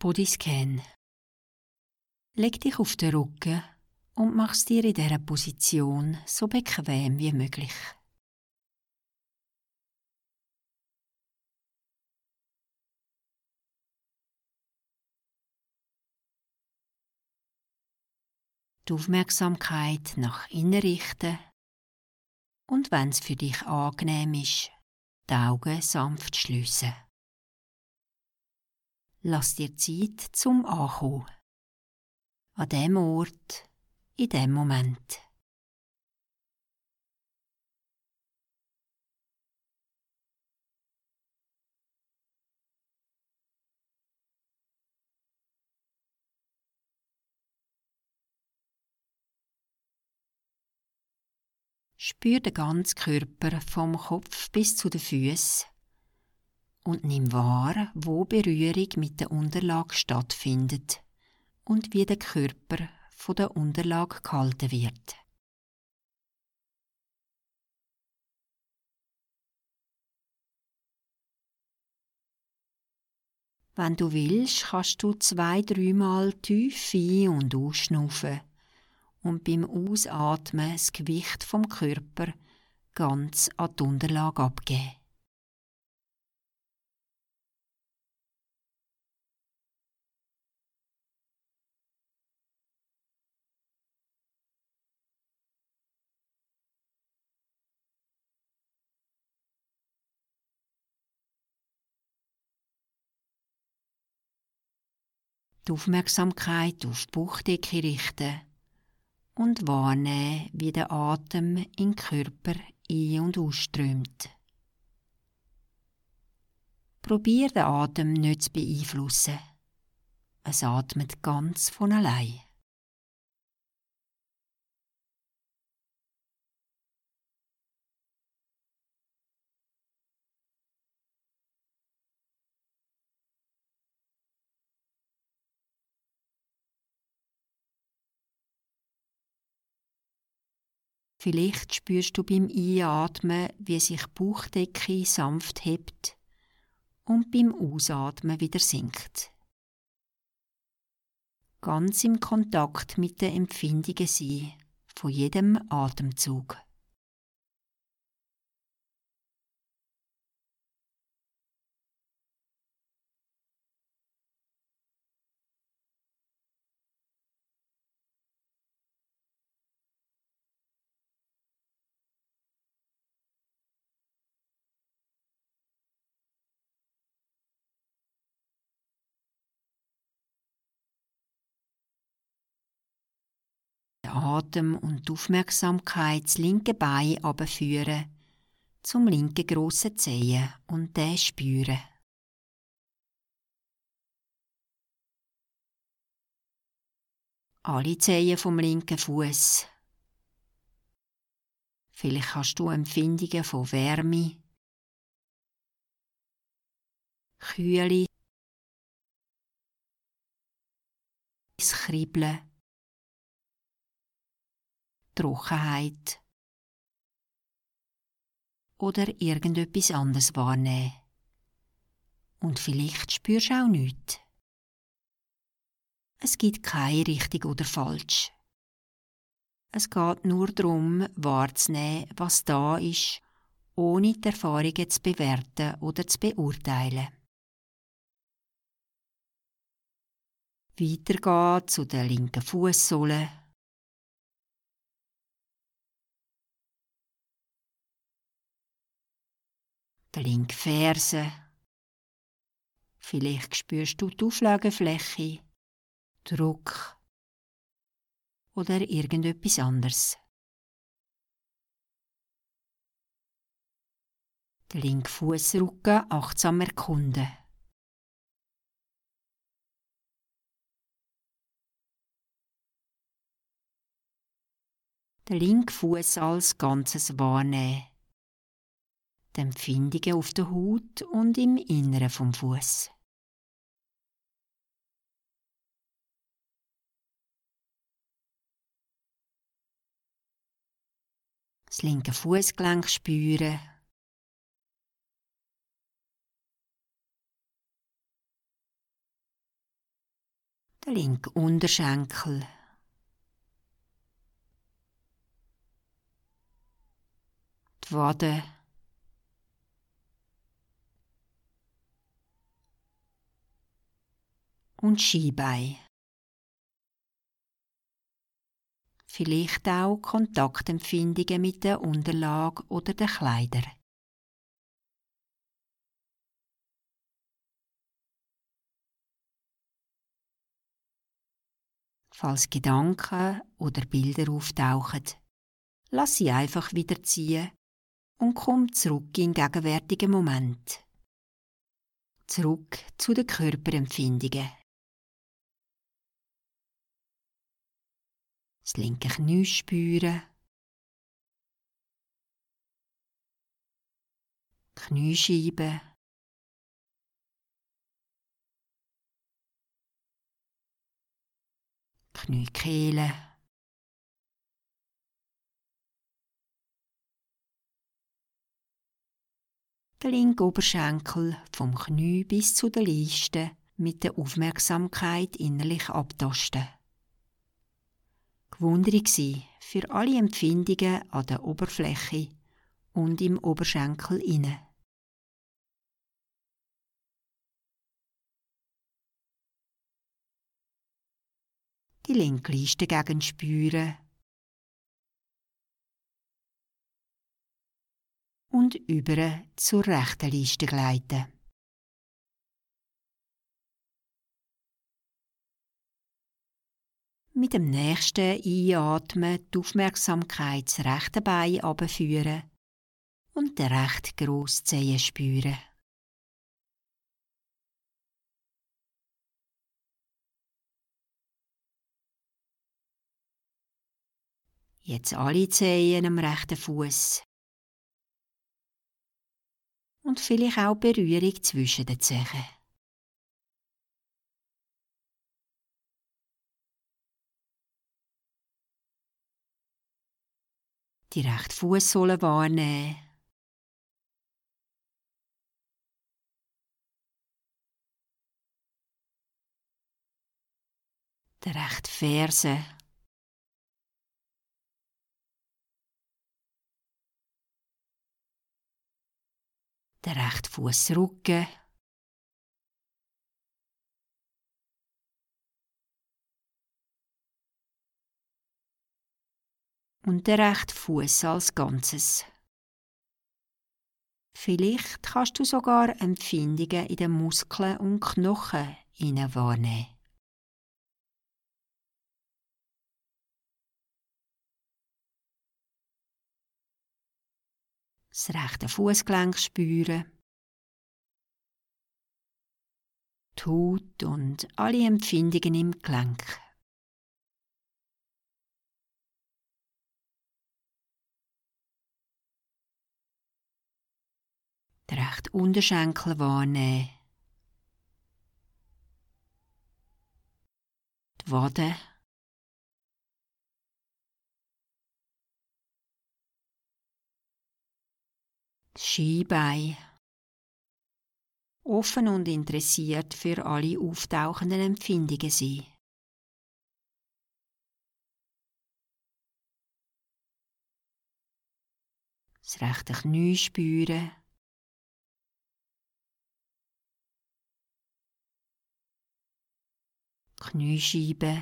Bodyscan. Leg dich auf den Rücken und mach es dir in dieser Position so bequem wie möglich. Die Aufmerksamkeit nach innen richten und, wenn es für dich angenehm ist, die Augen sanft schliessen. Lass dir Zeit zum Ankommen. An dem Ort, in dem Moment. Spür den ganzen Körper vom Kopf bis zu den Füßen und nimm wahr, wo Berührung mit der Unterlage stattfindet und wie der Körper von der Unterlage gehalten wird. Wenn du willst, kannst du 2-3 Mal tief ein- und ausschnaufen und beim Ausatmen das Gewicht vom Körper ganz an die Unterlage abgeben. Die Aufmerksamkeit auf die Bauchdecke richten und wahrnehmen, wie der Atem in den Körper ein- und ausströmt. Probier den Atem nicht zu beeinflussen. Es atmet ganz von allein. Vielleicht spürst du beim Einatmen, wie sich die Bauchdecke sanft hebt und beim Ausatmen wieder sinkt. Ganz im Kontakt mit den Empfindungen sein von jedem Atemzug. Den Atem und die Aufmerksamkeit das linke Bein runterführen zum linken grossen Zehen und den spüren. Alle Zehen vom linken Fuß. Vielleicht hast du Empfindungen von Wärme, Kühle, das Kribbeln, Trockenheit oder irgendetwas anderes wahrnehmen. Und vielleicht spürst du auch nichts. Es gibt kein richtig oder falsch. Es geht nur darum, wahrzunehmen, was da ist, ohne die Erfahrungen zu bewerten oder zu beurteilen. Weitergehen zu der linken Fußsohle. Der linken Ferse. Vielleicht spürst du die Auflagefläche, Druck oder irgendetwas anderes. Den linken Fußrücken achtsam erkunden. Den linken Fuß als Ganzes wahrnehmen. Die Empfindungen auf der Haut und im Inneren vom Fuß. Das linke Fußgelenk spüren. der linke Unterschenkel, die Wade, und Schienbein. Vielleicht auch Kontaktempfindungen mit der Unterlage oder den Kleidern. Falls Gedanken oder Bilder auftauchen, lass sie einfach wieder ziehen und komm zurück in den gegenwärtigen Moment. Zurück zu den Körperempfindungen. Das linke Knie spüren, Kniescheibe, Kniekehle, der linke Oberschenkel vom Knie bis zu der Leiste mit der Aufmerksamkeit innerlich abtasten. Gewundert gsi für alle Empfindungen an der Oberfläche und im Oberschenkel inne. Die linke Leistengegend spüren und über zur rechten Leiste gleiten. Mit dem nächsten Einatmen die Aufmerksamkeit das rechte Bein herunterführen und den rechten Grosszehen spüren. Jetzt alle Zehen am rechten Fuß und vielleicht auch Berührung zwischen den Zehen. Die rechte Fußsohle wahrnehmen. Der rechte Ferse. Der rechte Fußrücken. Und der rechte Fuß als Ganzes. Vielleicht kannst du sogar Empfindungen in den Muskeln und Knochen wahrnehmen. Das rechte Fußgelenk spüren. Die Haut und alle Empfindungen im Gelenk. Den rechten Unterschenkel wahrnehmen. Die Wade. Das Schienbein. Offen und interessiert für alle auftauchenden Empfindungen sein. Das rechte Knie spüren. Kniescheibe.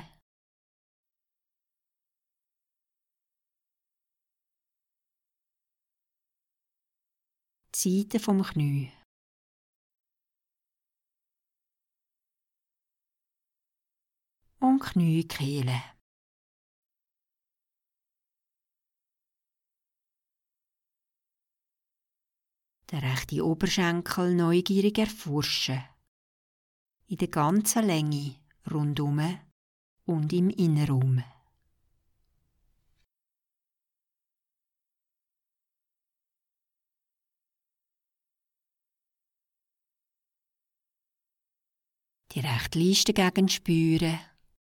Die Seite vom Knie. Und Kniekehle. Den rechten Oberschenkel neugierig erforschen. In der ganzen Länge, rundum und im Innenraum. Die rechte Leistengegend spüren.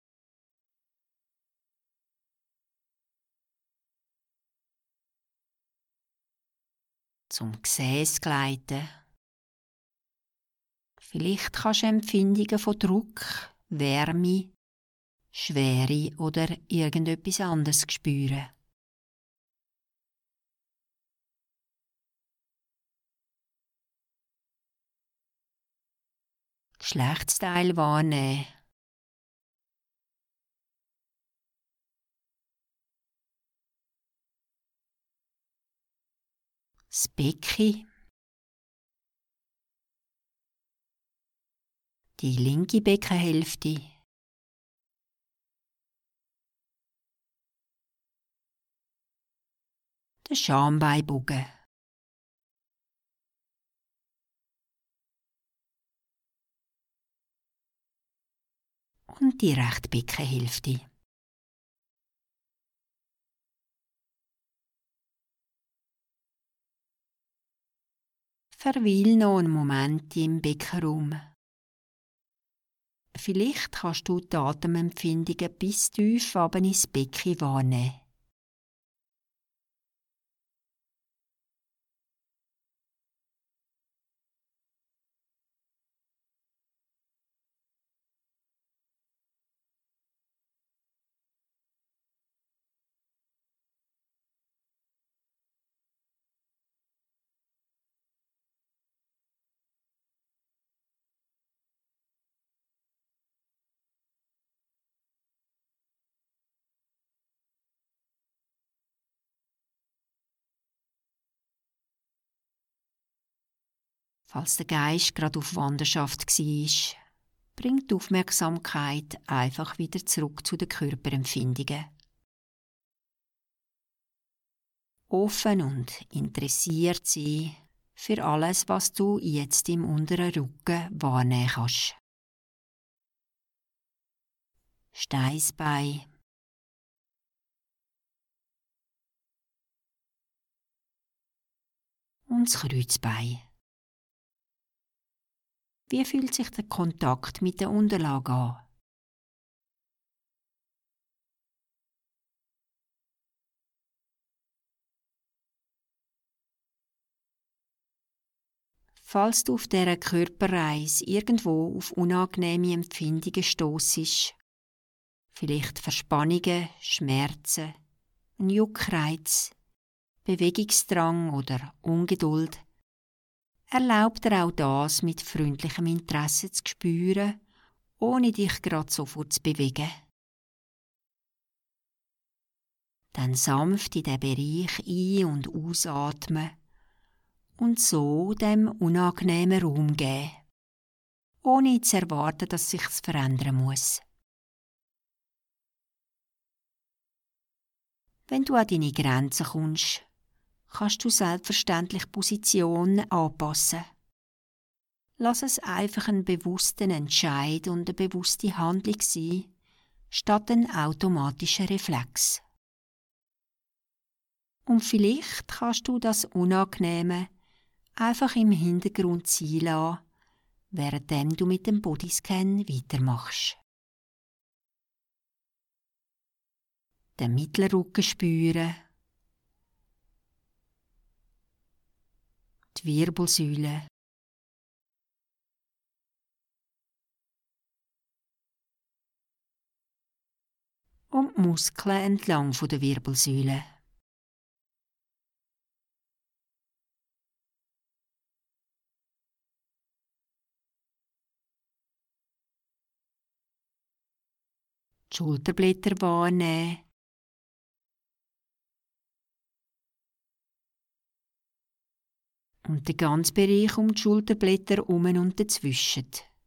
Zum Gesäß gleiten. Vielleicht kannst du Empfindungen von Druck, Wärme Schwere oder irgendetwas anderes spüren. Geschlechtsteil wahrnehmen. Das Becken. Die linke Beckenhälfte. Der Schambeinbogen. Und die rechte Beckenhälfte. Verweil noch einen Moment im Beckenraum. Vielleicht kannst du die Atemempfindungen bis tief runter ins Becken wahrnehmen. Falls der Geist gerade auf Wanderschaft war, bringt die Aufmerksamkeit einfach wieder zurück zu den Körperempfindungen. Offen und interessiert sein für alles, was du jetzt im unteren Rücken wahrnehmen kannst. Steißbein, und das Kreuzbein. Wie fühlt sich der Kontakt mit der Unterlage an? Falls du auf dieser Körperreise irgendwo auf unangenehme Empfindungen stossest, vielleicht Verspannungen, Schmerzen, ein Juckreiz, Bewegungsdrang oder Ungeduld, erlaub dir auch das mit freundlichem Interesse zu spüren, ohne dich gerade sofort zu bewegen. Dann sanft in diesen Bereich ein- und ausatmen und so dem unangenehmen Raum geben, ohne zu erwarten, dass sich's verändern muss. Wenn du an deine Grenzen kommst, kannst du selbstverständlich Positionen anpassen. Lass es einfach einen bewussten Entscheid und eine bewusste Handlung sein, statt ein automatischer Reflex. Und vielleicht kannst du das Unangenehme einfach im Hintergrund sein lassen, währenddem du mit dem Bodyscan weitermachst. Den mittleren Rücken spüren, die Wirbelsäule, und die Muskeln entlang der Wirbelsäule. Die Schulterblätter wahrnehmen. Und den ganzen Bereich um die Schulterblätter herum und dazwischen.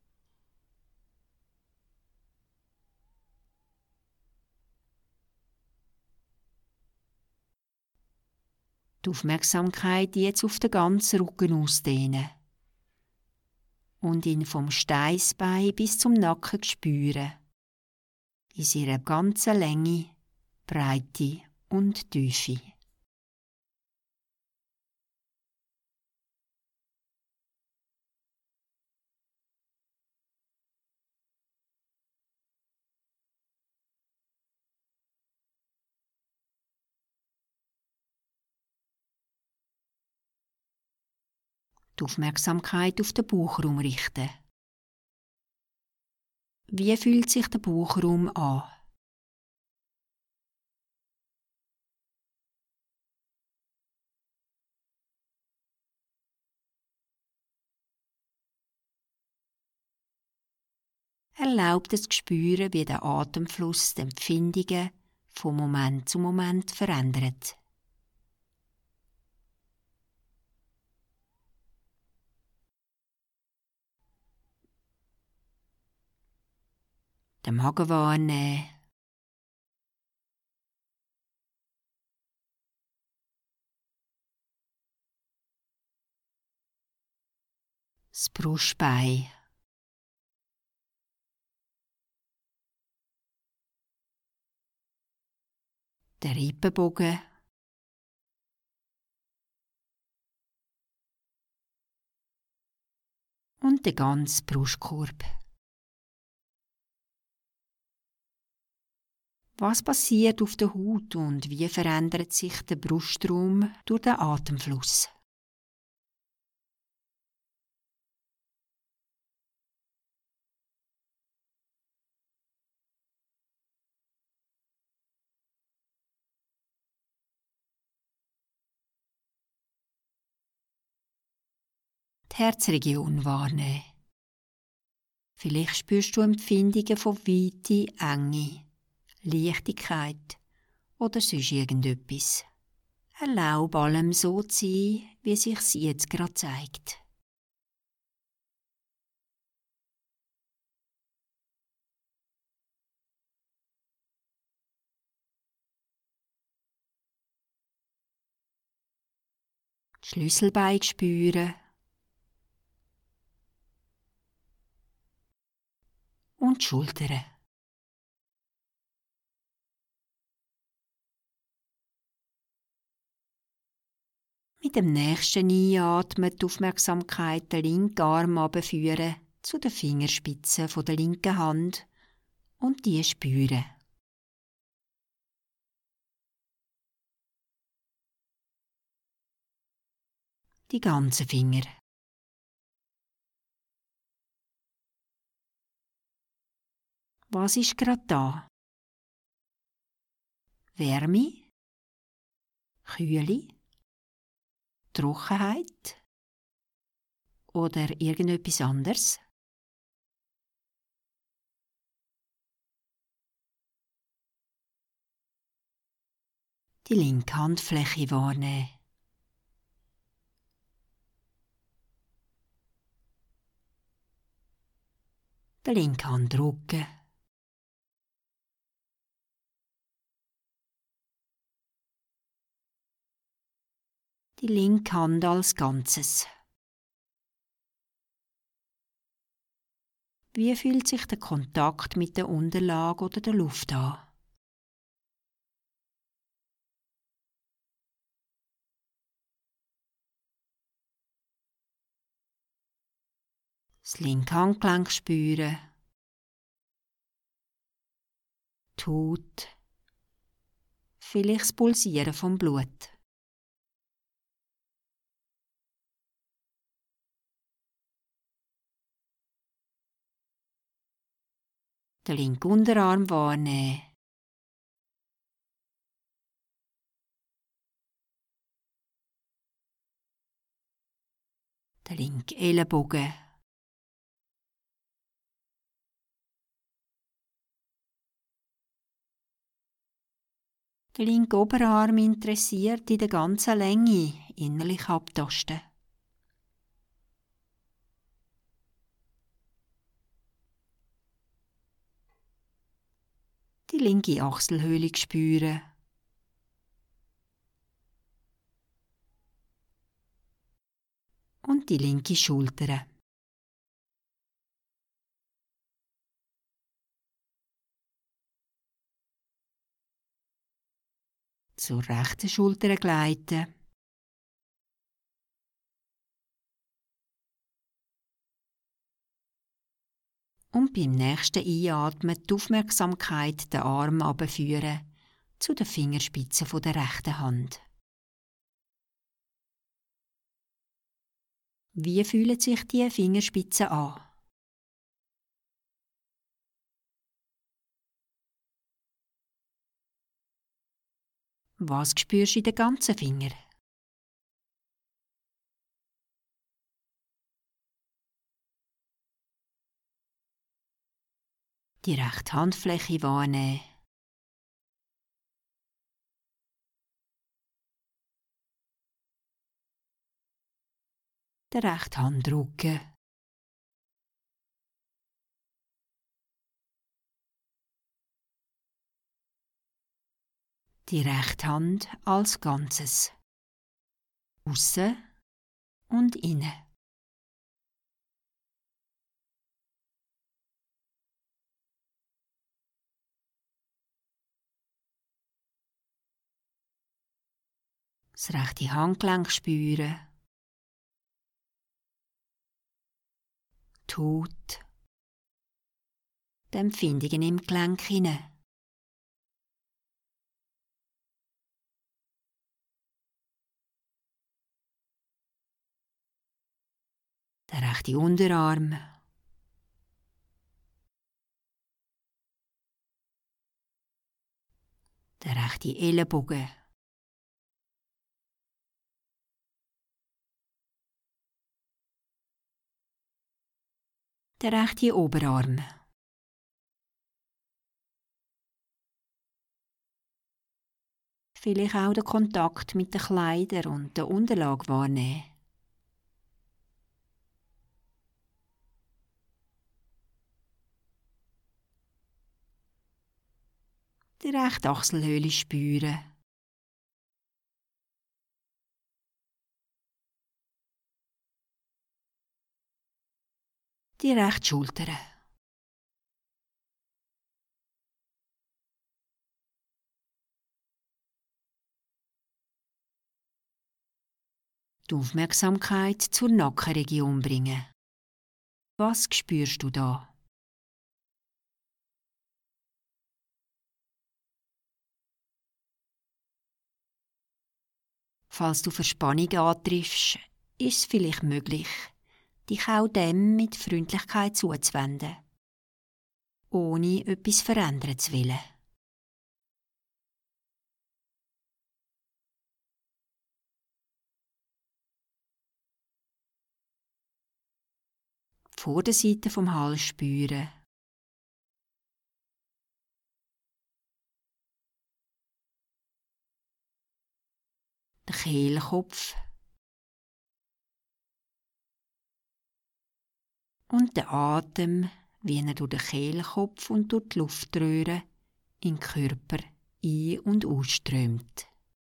Die Aufmerksamkeit jetzt auf den ganzen Rücken ausdehnen. Und ihn vom Steißbein bis zum Nacken spüren. In seiner ganzen Länge, Breite und Tiefe. Die Aufmerksamkeit auf den Bauchraum richten. Wie fühlt sich der Bauchraum an? Erlaubt es zu spüren, wie der Atemfluss die Empfindungen von Moment zu Moment verändert. Den Magen wahrnehmen. Das Brustbein. Der Rippenbogen. Und der ganze Brustkorb. Was passiert auf der Haut und wie verändert sich der Brustraum durch den Atemfluss? Die Herzregion wahrnehmen. Vielleicht spürst du Empfindungen von Weite, Enge, Leichtigkeit oder sonst irgendetwas. Erlaub allem so zu sein, wie es sich jetzt gerade zeigt. Die Schlüsselbeine spüren. Und die Schultern. Mit dem nächsten Einatmen die Aufmerksamkeit den linken Arm herunterführen zu den Fingerspitzen der linken Hand und die spüren. Die ganzen Finger. Was ist gerade da? Wärme? Kühle? Trockenheit? Oder irgendetwas anderes? Die linke Handfläche wahrnehmen. Der linke Handrücken. Die linke Hand als Ganzes. Wie fühlt sich der Kontakt mit der Unterlage oder der Luft an? Das linke Handgelenk spüren. Die Haut. Vielleicht das Pulsieren vom Blut. Den linken Unterarm wahrnehmen. Den linken Ellenbogen. Der linke Oberarm interessiert in der ganzen Länge, innerlich abtasten. Die linke Achselhöhle spüren. Und die linke Schulter. Zur rechten Schulter gleiten. Und beim nächsten Einatmen die Aufmerksamkeit den Arm herunterführen zu den Fingerspitzen der rechten Hand. Wie fühlen sich die Fingerspitzen an? Was spürst du in den ganzen Fingern? Die rechte Handfläche wahrnehmen. Den rechten Handrücken. Die rechte Hand als Ganzes. Aussen und innen. Das rechte Handgelenk spüren. Die Haut. Die Empfindungen im Gelenk hinein. Der rechte Unterarm. Der rechte Ellenbogen. Der rechte Oberarm. Vielleicht auch den Kontakt mit den Kleidern und der Unterlage wahrnehmen. Die rechte Achselhöhle spüren. Die rechte Schulter. Die Aufmerksamkeit zur Nackenregion bringen. Was spürst du da? Falls du Verspannung antriffst, ist es vielleicht möglich, dich auch dem mit Freundlichkeit zuzuwenden, ohne etwas verändern zu wollen. Die Vorderseite vom Hals spüren. Den Kehlkopf. Und den Atem, wie er durch den Kehlkopf und durch die Luftröhre in den Körper ein- und ausströmt.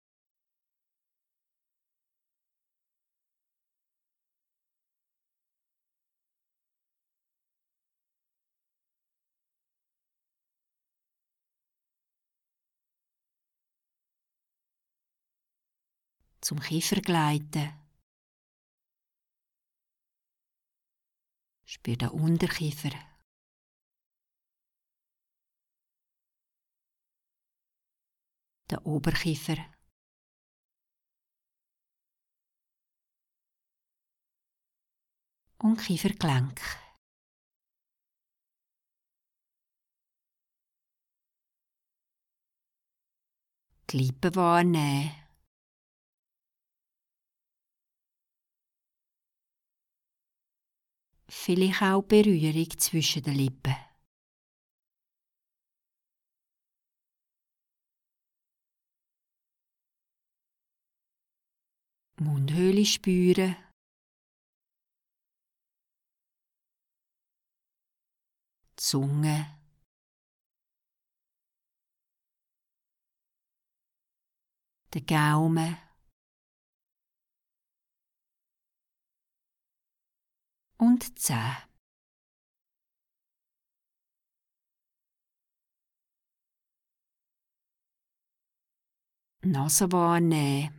Zum Kiefer gleiten. Spür den Unterkiefer. Den Oberkiefer. Und Kiefergelenk. Die Lippen wahrnehmen. Vielleicht auch Berührung zwischen den Lippen. Mundhöhle spüren. Die Zunge. Den Gaumen. Und die Zähne. Nase wahrnehmen.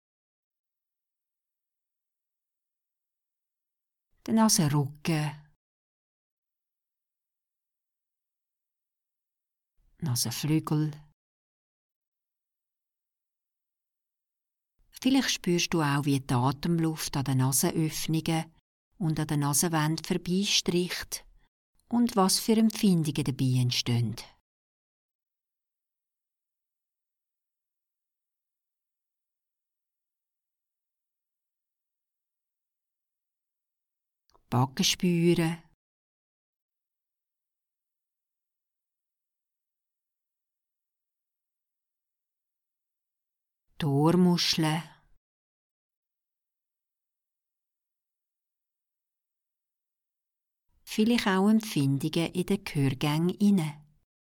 Den Nasenrücken. Nasenflügel. Vielleicht spürst du auch, wie die Atemluft an den Nasenöffnungen und an den Nasenwänden vorbeistricht und was für Empfindungen dabei entstehen. Backen spüren. die Ohrmuscheln, vielleicht auch Empfindungen in den Gehörgängen inne.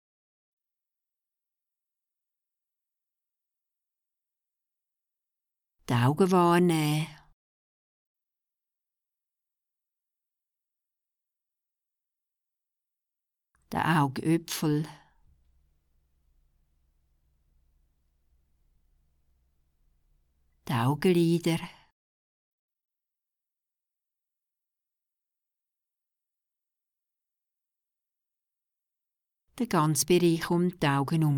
Die Augen wahrnehmen. Die Augäpfel. Die Augenlider. Den ganzen Bereich um die Augen herum.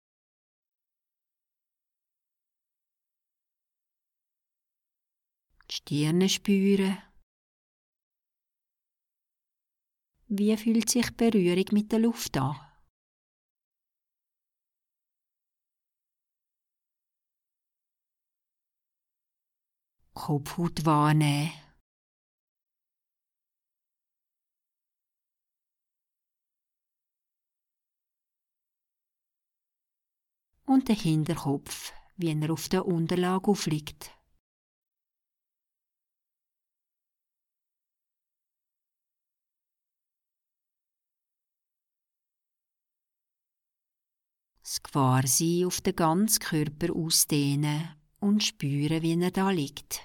Die Stirn spüren. Wie fühlt sich die Berührung mit der Luft an? Kopfhaut wahrnehmen. Und der Hinterkopf, wie er auf der Unterlage aufliegt. Das Gewahrsein auf den ganzen Körper ausdehnen und spüren, wie er da liegt.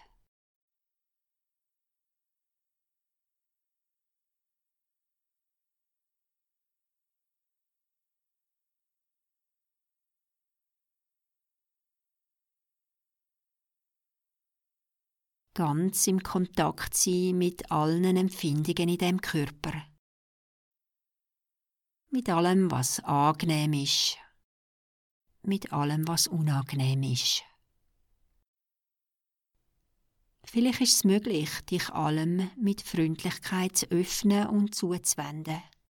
Ganz im Kontakt sein mit allen Empfindungen in dem Körper. Mit allem, was angenehm ist. Mit allem, was unangenehm ist. Vielleicht ist es möglich, dich allem mit Freundlichkeit zu öffnen und zuzuwenden.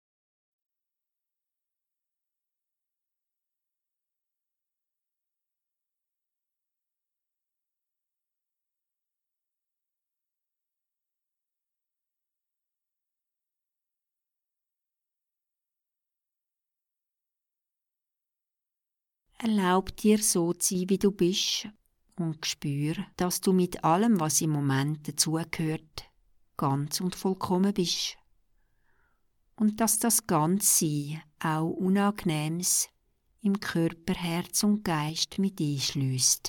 Erlaub dir so zu sein, wie du bist, und spür, dass du mit allem, was im Moment dazugehört, ganz und vollkommen bist. Und dass das Ganzsein auch Unangenehmes im Körper, Herz und Geist mit einschliesst.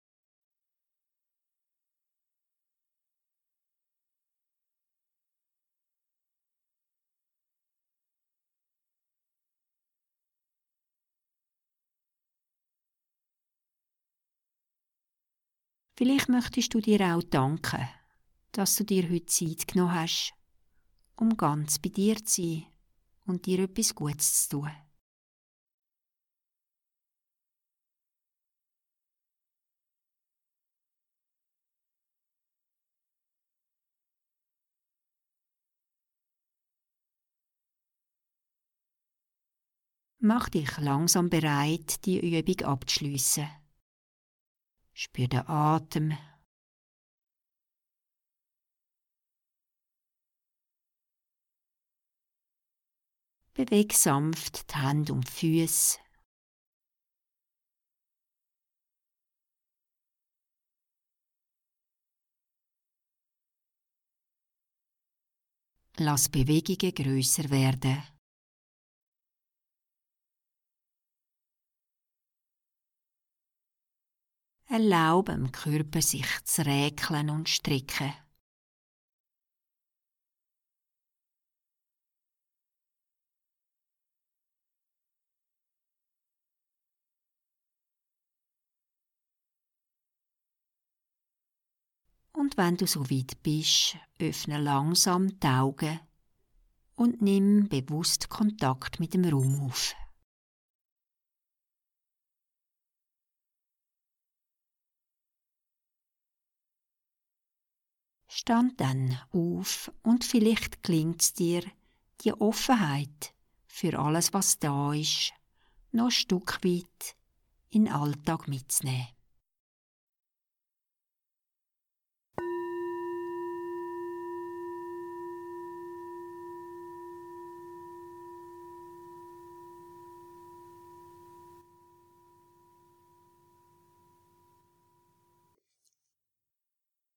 Vielleicht möchtest du dir auch danken, dass du dir heute Zeit genommen hast, um ganz bei dir zu sein und dir etwas Gutes zu tun. Mach dich langsam bereit, die Übung abzuschliessen. Spür den Atem. Beweg sanft die Hände und die Füße. Lass Bewegungen grösser werden. Erlaube dem Körper, sich zu räkeln und strecken. Und wenn du so weit bist, öffne langsam die Augen und nimm bewusst Kontakt mit dem Raum auf. Stand dann auf und vielleicht gelingt es dir, die Offenheit für alles, was da ist, noch ein Stück weit in den Alltag mitzunehmen.